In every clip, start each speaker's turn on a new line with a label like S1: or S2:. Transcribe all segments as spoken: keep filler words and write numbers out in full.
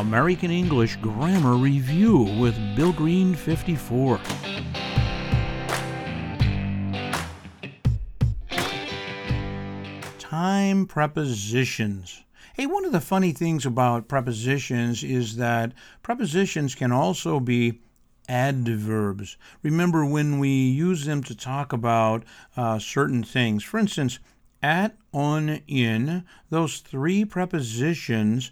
S1: American English Grammar Review with Bill Green fifty-four. Time prepositions. Hey, one of the funny things about prepositions is that prepositions can also be adverbs. Remember when we use them to talk about uh, certain things. For instance, at, on, in, those three prepositions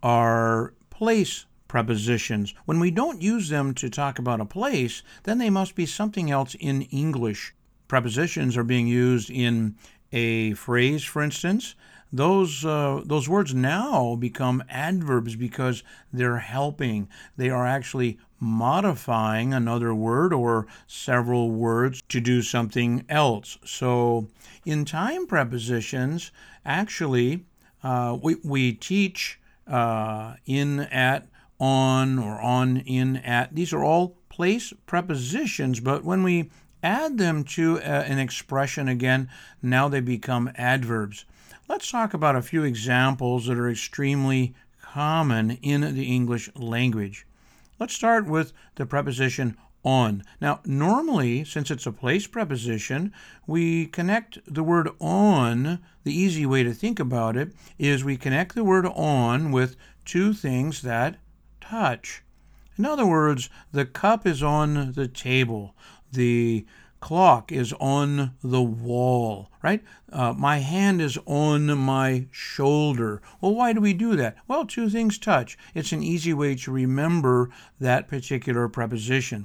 S1: are place prepositions. When we don't use them to talk about a place, then they must be something else in English. Prepositions are being used in a phrase, for instance. Those uh, those words now become adverbs because they're helping. They are actually modifying another word or several words to do something else. So in time prepositions, actually, uh, we, we teach uh, in, at, on, or on, in, at. These are all place prepositions, but when we add them to uh, an expression again, now they become adverbs. Let's talk about a few examples that are extremely common in the English language. Let's start with the preposition on. Now, normally, since it's a place preposition, we connect the word on. The easy way to think about it is we connect the word on with two things that touch. In other words, the cup is on the table. The clock is on the wall, right? Uh, my hand is on my shoulder. Well, why do we do that? Well, two things touch. It's an easy way to remember that particular preposition.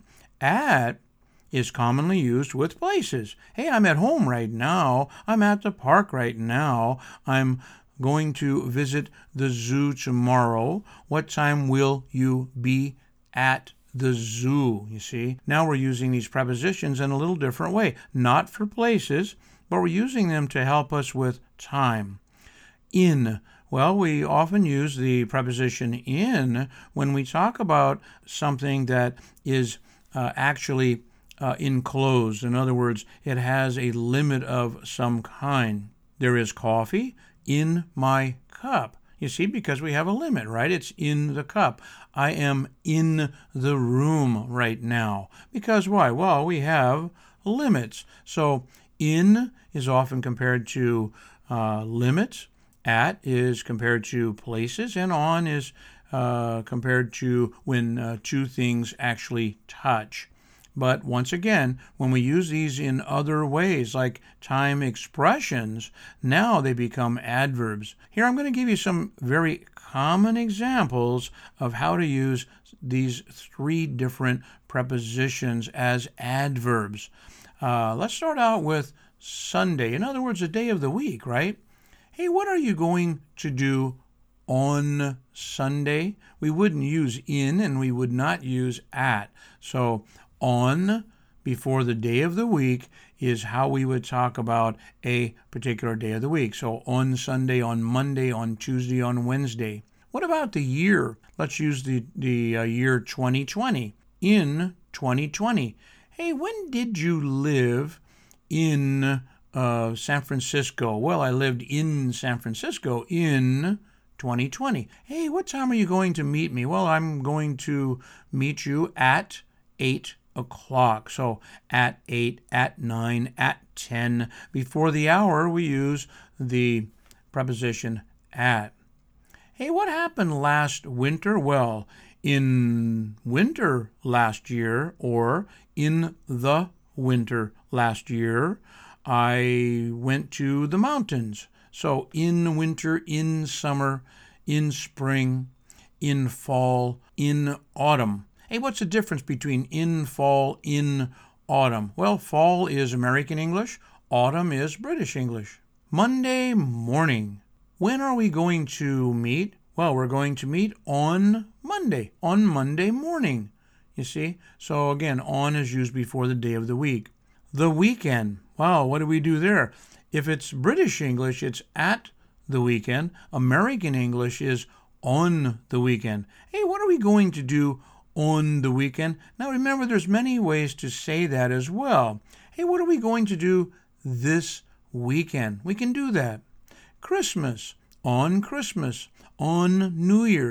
S1: At is commonly used with places. Hey, I'm at home right now. I'm at the park right now. I'm going to visit the zoo tomorrow. What time will you be at the zoo? You see, now we're using these prepositions in a little different way, not for places, but we're using them to help us with time. In, well, we often use the preposition in when we talk about something that is uh, actually uh, enclosed. In other words, it has a limit of some kind. There is coffee in my cup. You see, because we have a limit, right? It's in the cup. I am in the room right now. Because why? Well, we have limits. So in is often compared to uh, limits. At is compared to places. And on is uh, compared to when uh, two things actually touch. But once again, when we use these in other ways, like time expressions, now they become adverbs. Here I'm going to give you some very common examples of how to use these three different prepositions as adverbs. Uh, let's start out with Sunday. In other words, a day of the week, right? Hey, what are you going to do on Sunday? We wouldn't use in and we would not use at. So on before the day of the week is how we would talk about a particular day of the week. So on Sunday, on Monday, on Tuesday, on Wednesday. What about the year? Let's use the, the uh, year twenty twenty. In twenty twenty. Hey, when did you live in uh, San Francisco? Well, I lived in San Francisco in twenty twenty. Hey, what time are you going to meet me? Well, I'm going to meet you at eight o'clock. So at eight, at nine, at ten. Before the hour, we use the preposition at. Hey, what happened last winter? Well, in winter last year, or in the winter last year, I went to the mountains. So in winter, in summer, in spring, in fall, in autumn. Hey, what's the difference between in fall, in autumn? Well, fall is American English. Autumn is British English. Monday morning. When are we going to meet? Well, we're going to meet on Monday, on Monday morning. You see? So again, on is used before the day of the week. The weekend. Wow, what do we do there? If it's British English, it's at the weekend. American English is on the weekend. Hey, what are we going to do on the weekend? Now remember, there's many ways to say that as well. Hey, what are we going to do this weekend? We can do that. Christmas, on Christmas, on New Year's,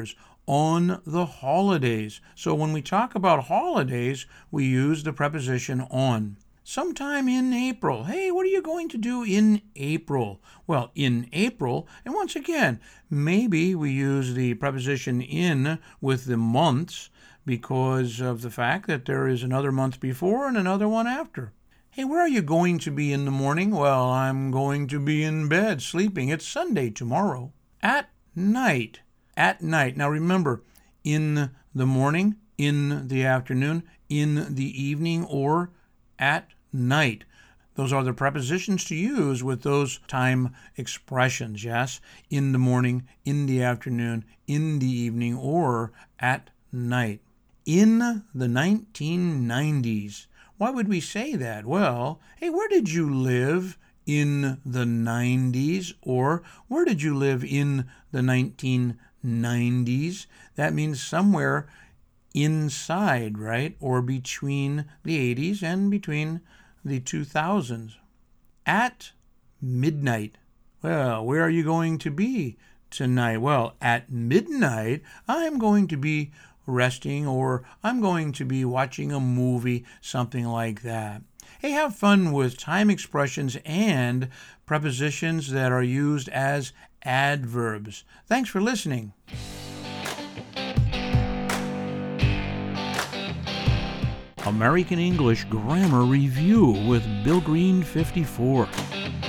S1: on the holidays. So when we talk about holidays, we use the preposition on. Sometime in April. Hey, what are you going to do in April? Well, in April, and once again, maybe we use the preposition in with the months because of the fact that there is another month before and another one after. Hey, where are you going to be in the morning? Well, I'm going to be in bed sleeping. It's Sunday tomorrow. At night. At night. Now remember, in the morning, in the afternoon, in the evening, or at night. Those are the prepositions to use with those time expressions, yes? In the morning, in the afternoon, in the evening, or at night. In the nineteen nineties. Why would we say that? Well, hey, where did you live in the nineties? Or where did you live in the nineteen nineties? That means somewhere inside, right? Or between the eighties and between the two thousands. At midnight. Well, where are you going to be tonight? Well, at midnight, I'm going to be resting, or I'm going to be watching a movie, something like that. Hey, have fun with time expressions and prepositions that are used as adverbs. Thanks for listening. American English Grammar Review with Bill Green fifty-four.